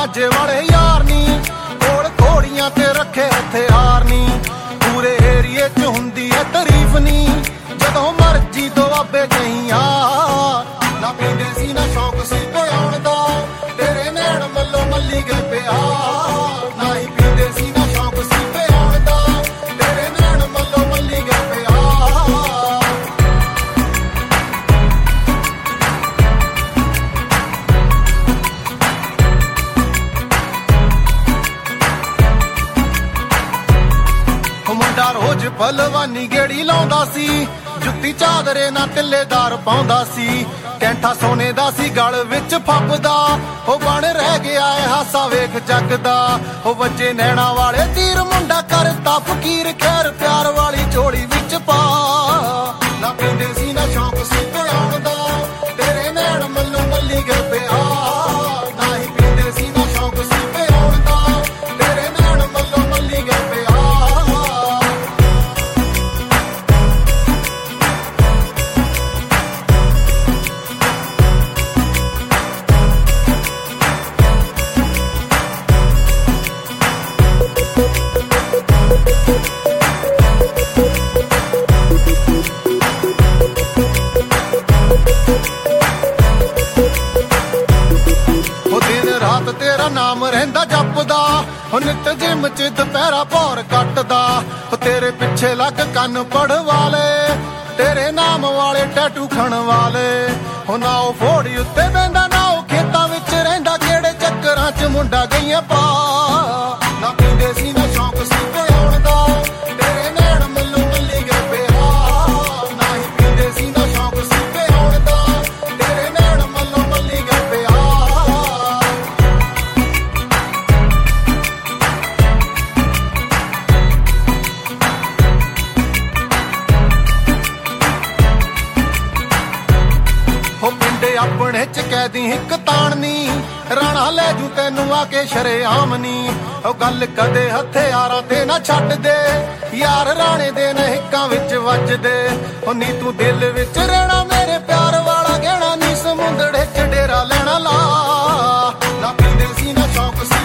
ਮਾਝੇ ਵਾਲੇ ਯਾਰ ਨੀ, ਕੋਲ ਘੋੜੀਆਂ ਤੇ ਰੱਖੇ ਹਥਿਆਰ ਨੀ, ਪੂਰੇ ਏਰੀਏ 'ਚ ਹੁੰਦੀ ਐ ਤਾਰੀਫ ਨੀ, ਜਦੋਂ ਮਰਜੀ ਦੁਆਬੇ ਨਹੀਂ ਆ। ਨਾ ਪੀਂਦੇ ਸੀ ਨਾ ਸ਼ੌਕ ਸੀ ਪਿਆਉਣ ਦਾ, ਤੇਰੇ ਨੈਣ ਮੱਲੋ ਮੱਲੀ ਗਏ ਪਿਆਰ। ਨਾ ਹੀ ਪੀਂਦੇ ਸੀ ਨਾ ਸ਼ੌਕ ਸੀ ਪਿਆਉਣ ਦਾ, ਤੇਰੇ ਨੈਣ ਮੱਲੋ ਮੱਲੀ ਗਏ ਪਿਆਰ। ਮੁੰਡਾ ਰੋਜ਼ ਭਲਵਾਨੀ ਗੇੜੀ ਲਾਉਂਦਾ ਸੀ, ਜੁੱਤੀ ਚਾਦਰੇ ਨਾਲ ਤਿੱਲੇਦਾਰ ਪਾਉਂਦਾ ਸੀ, ਕੈਂਠਾ ਸੋਨੇ ਦਾ ਸੀ ਗਲ ਵਿੱਚ ਫੱਬਦਾ, ਉਹ ਬਣ ਰਹਿ ਗਿਆ ਏ ਹਾਸਾ ਵੇਖ ਜੱਗ ਦਾ। ਉਹ ਵੱਜੇ ਨੈਣਾ ਵਾਲੇ ਤੀਰ ਮੁੰਡਾ ਕਰਤਾ ਫਕੀਰ, ਖੈਰ ਪਿਆਰ ਵਾਲੀ ਝੋਲੀ ਵਿੱਚ ਪਾ। ਨਾ ਪੀਂਦੇ ਸੀ ਨਾ ਸ਼ੌਕ ਸੀ ਪਿਆਉਣ ਦਾ, ਤੇਰੇ ਨੈਣ ਮੱਲੋ ਮੱਲੀ ਗਏ ਪਿਆਰ। ਨਾ ਹੀ ਪੀਂਦੇ ਸੀ ਨਾ ਸ਼ੌਕ ਸੀ ਪਿਆਉਣ ਦਾ, ਤੇਰੇ ਨੈਣ ਮੱਲੋ ਮੱਲੀ ਗਏ ਪਿਆਰ। ਤੇਰਾ ਨਾਮ ਰਹਿੰਦਾ ਜਪਦਾ, ਉਹ ਨਿੱਤ ਜਿਮ 'ਚ ਦੁਪਹਿਰਾ ਭੌਰ ਕੱਟਦਾ, ਉਹ ਤੇਰੇ ਪਿੱਛੇ ਲੱਗ ਕੰਨ ਪੜਵਾਲੇ, ਤੇਰੇ ਨਾਮ ਵਾਲੇ ਟੈਟੂ ਖਣ ਵਾਲੇ। ਉਹ ਨਾ ਉਹ ਫੋੜੀ ਉੱਤੇ ਬਹਿੰਦਾ, ਨਾ ਉਹ ਖੇਤਾਂ ਵਿੱਚ ਰਹਿੰਦਾ, ਕਿਹੜੇ ਚੱਕਰਾਂ 'ਚ ਮੁੰਡਾ ਗਈਆਂ ਪਾ। ਨਾ ਪੀਂਦੇ ਸੀ ਨਾ ਸ਼ੌਕ ਸੀ ਪਿਆਉਣ ਦਾ, ਤੇਰੇ ਨੈਣ ਮੱਲੋ ਮੱਲੀ ਗਏ ਪਿਆਰ। ਨਾ ਹੀ ਪੀਂਦੇ ਸੀ ਨਾ ਸ਼ੌਕ ਸੀ ਪਿਆਉਣ ਦਾ, ਤੇਰੇ ਨੈਣ ਮੱਲੋ ਮੱਲੀ ਗਏ ਪਿਆਰ। ਆਪਣੇ ਚ ਕਹਿਦੀ ਇੱਕ ਤਾਣਨੀ, ਰਾਣਾ ਲੈ ਜੂ ਤੈਨੂੰ ਆ ਕੇ ਸ਼ਰੇਆਮ ਨੀ। ਉਹ ਗੱਲ ਕਦੇ ਹਥਿਆਰਾਂ ਤੇ ਨਾ ਛੱਡ ਦੇ, ਯਾਰ ਰਾਣੇ ਦੇ ਨਹਿਕਾਂ ਵਿੱਚ ਵੱਜਦੇ। ਉਹ ਨੀ ਤੂੰ ਦਿਲ ਵਿੱਚ ਰਹਿਣਾ, ਮੇਰੇ ਪਿਆਰ ਵਾਲਾ ਗਹਿਣਾ ਨੀ, ਸਮੁੰਦੜੇ ਚ ਡੇਰਾ ਲੈਣਾ ਲਾ। ਨਾ ਪੀਂਦੇ ਸੀ ਨਾ ਸ਼ੌਕ